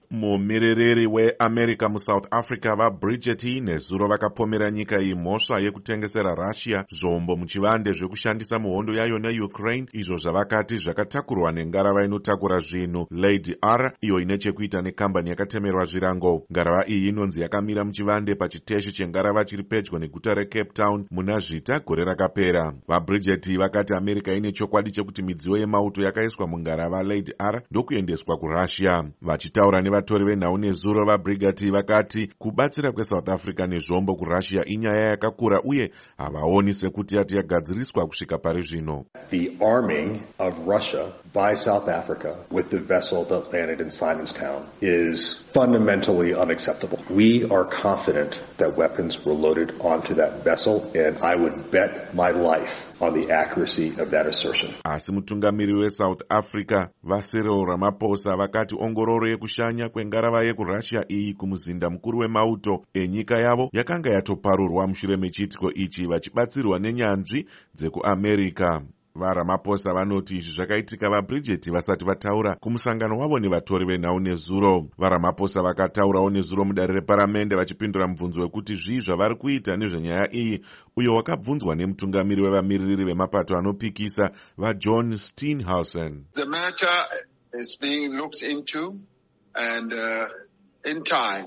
Mumiririri weAmerica muSouth Africa vaBridget nezuro vakapomera nyika iyi mhosva yekutengesera Russia zvombo muchivande zvekushandisa muhondo yayo neUkraine, izvo zvavakati zvakatakurwa nengarava inotakura zvinhu Lady R, iyo ine chekuita nekambani yakatemerwa zvirango. Ngarava iyi inonzi yakamira muchivande pachiteshi chengarava chiri pedyo neguta reCape Town muna Zvita gore rakapera. VaBridget vakati America ine chokwadi chekuti midziyo yemauto yakaiswa mungarava Lady R ndokuendeswa kuRussia. Vachitaura nevatori venhau nezuro, vaBridget vakati kubatsira kweSouth Africa nezvombo kuRussia inyaya yakakura uye havaoni sekuti yati yagadziriswa kusvika pari zvino. The arming of Russia by South Africa with the vessel that landed in Simonstown is fundamentally unacceptable. We are confident that weapons were loaded onto that vessel, and I would bet my life on the accuracy of that assertion. Asi mutungamiriri weSouth Africa vaCyril Ramaphosa vakati ongororo yekushanya kwengarava yekuRussia iyi kumuzinda mukuru wemauto enyika yavo yakanga yatoparurwa mushure mechiitiko ichi vachibatsirwa nenyanzvi dzekuAmerica. VaRamaphosa vanoti izvi zvakaitika vaBridget vasati vataura kumusangano wavo nevatori venhau nezuro. VaRamaphosa vakataurawo nezuro mudare reparamende vachipindura mubvunzo wekuti zvii zvavari kuita nezvenyaya iyi, uyo wakabvunzwa nemutungamiri wevamiririri vemapato anopikisa vaJohn Steenhuisen. The matter is being looked into and in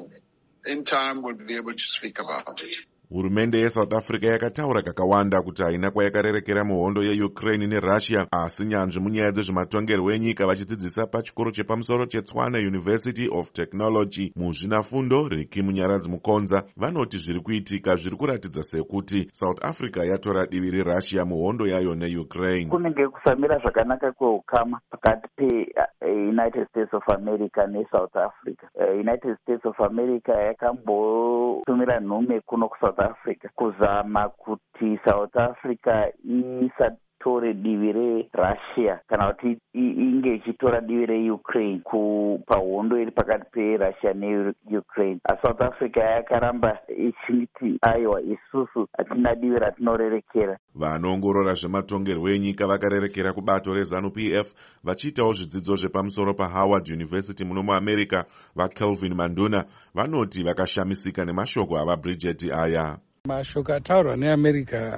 time we'll be able to speak about it. Hurumende yeSouth Africa yakataura kakawanda kuti haina kwayakarerekera muhondo yeUkraine neRussia, asi nyanzvi munyaya dzezvematongerwo enyika vachidzidzisa pachikoro chepamusoro cheTshwane University of Technology muzvinafundo Riki Munyaradzi Mukonza vanoti zviri kuitika zviri kuratidza sekuti South Africa yatora divi reRussia muhondo yayo neUkraine. Kunenge kusamira zvakanaka kweukama pakati peUnited States of America neSouth Africa. United States of America yakambotumira nhume kuno kuSouth Africa kuzama kuti South Africa isatore divi reRussia kana kuti inge ichitora divi reUkraine pahondo iri pakati peRussia neUkraine. South Africa yakaramba ichiti aiwa isusu hatina divi ratinorerekera. Vanoongorora zvematongerwo enyika vakarerekera kubato reZANU-PF vachiitawo zvidzidzo zvepamusoro paHoward University muno muAmerica. VaKelvin Manduna vanoti vakashamisika nemashoko avaBridget aya. Mashoko ataurwa neAmerica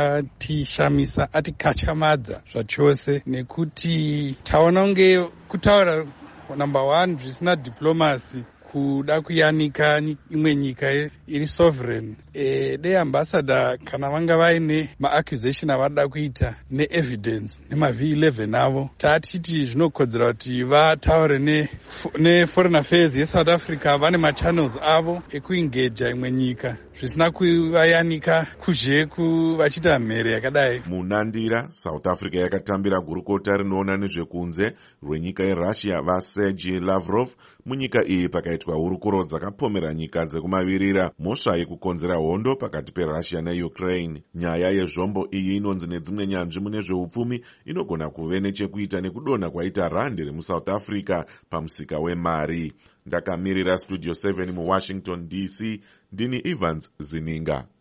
atishamisa, atikatyamadza zvachose, nekuti taona unge kutaura number one zvisina diplomasi, kuda kuyanika imwe nyika iri sovereign. Dei ambassador kana vanga vaine maaccusation avada kuita neevidence nemaV11 avo, tatiti zvinokodzera kuti vataure neforeign affairs yeSouth Africa vane machannels avo ekuengeja imwe nyika zvisina kuvayanika kuzheku vachita mhere yakadai. Munandira South Africa yakatambira gurukota rinoona nezvekunze rwenyika yeRussia vaSergei Lavrov munyika iyi pakaitwa hurukuro dzakapomera nyika dzekumavirira mhosva yekukonzera hondo pakati peRussia neUkraine. Nyaya yezvombo iyi inonzi nedzimwe nyanzvi mune zveupfumi inogona kuve nechekuita nekudonha kwaita randi remuSouth Africa pamusika wemari. Ndakamirira Studio 7 muWashington DC, ndini Evans Zininga.